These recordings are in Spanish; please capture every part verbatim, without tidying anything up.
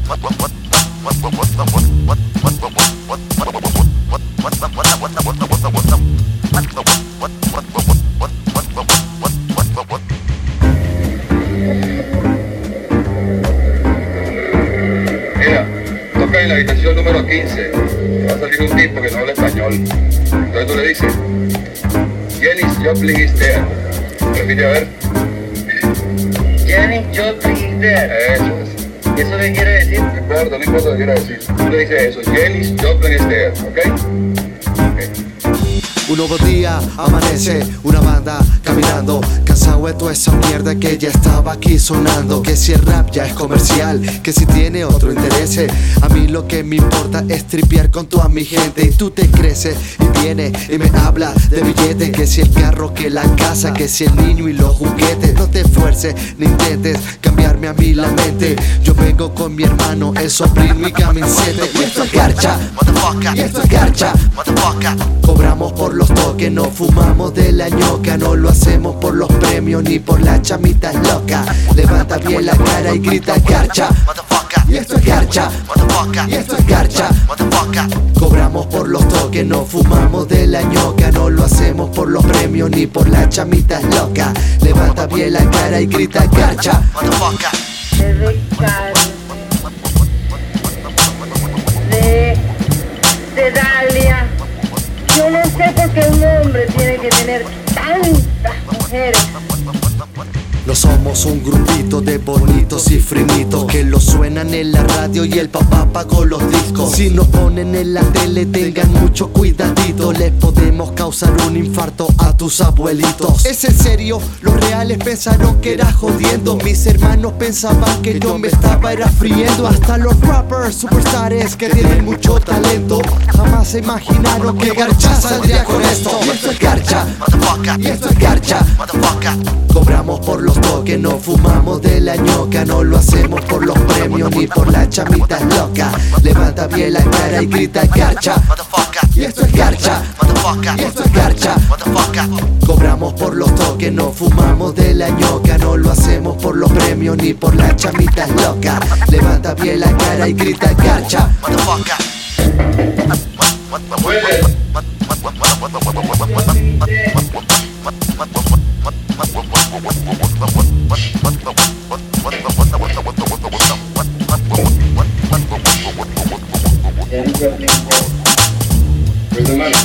Mira, toca en la habitación número quince. Va a salir un tipo que no habla español. Entonces tú le dices, Janis Joplin is there. Repite a ver. Janis Joplin is there. Eso es. ¿Y eso qué quiere decir? No importa, no importa lo que quiera decir. Tú le dices eso, Janis Joplin is there, ¿ok? Un nuevo día amanece, una banda caminando, cansado de toda esa mierda que ya estaba aquí sonando. Que si el rap ya es comercial, que si tiene otro interés. A mí lo que me importa es tripear con toda mi gente. Y tú te creces y vienes y me hablas de billetes. Que si el carro, que la casa, que si el niño y los juguetes. No te esfuerces ni intentes cambiarme a mí la mente. Yo vengo con mi hermano, el sobrino y camisete. Y esto es garcha, motherfucker. Y esto es garcha, motherfucker. Cobramos por los toques, no fumamos de la ñoca. No lo hacemos por los premios ni por las chamitas locas. Levanta bien la cara y grita garcha, motherfucker. Y esto es garcha, motherfucker. Y esto es garcha, motherfucker. Cobramos por los toques, no fumamos de la ñoca. No lo hacemos por los premios ni por las chamitas locas. Levanta bien la cara y grita garcha, motherfucker. De de de Dalia. Yo no sé por qué un hombre tiene que tener tantas mujeres. No somos un grupito de bonitos y frinitos que lo suenan en la radio y el papá pagó los discos. Si nos ponen en la tele tengan mucho cuidadito, les podemos causar un infarto a tus abuelitos. Es en serio, los reales pensaron que era jodiendo. Mis hermanos pensaban que yo me estaba era friendo. Hasta los rappers superstars que tienen mucho talento jamás se imaginaron que garcha saldría con esto. Y esto es garcha, motherfucker. Y esto es garcha, motherfucker. Cobramos por los toques, no fumamos de la ñoca. No lo hacemos por los premios ni por las chamitas locas. Levanta bien la cara y grita garcha, motherfucker. Y esto es garcha, motherfucker. Y esto es garcha, motherfucker. Cobramos por los toques, no fumamos de la ñoca. No lo hacemos por los premios ni por las chamitas locas. Levanta bien la cara y grita garcha, motherfucker. Where's the money?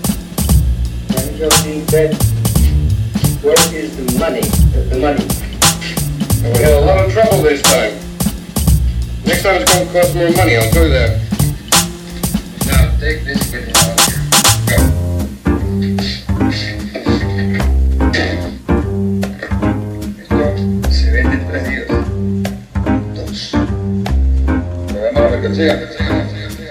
Where is the money? The money. And we had a lot of trouble this time. Next time it's going to cost more money, I'll tell you that. Now, take this kid out of here. Esto se vende en tres días. Dos. Pero vamos a la mercancía.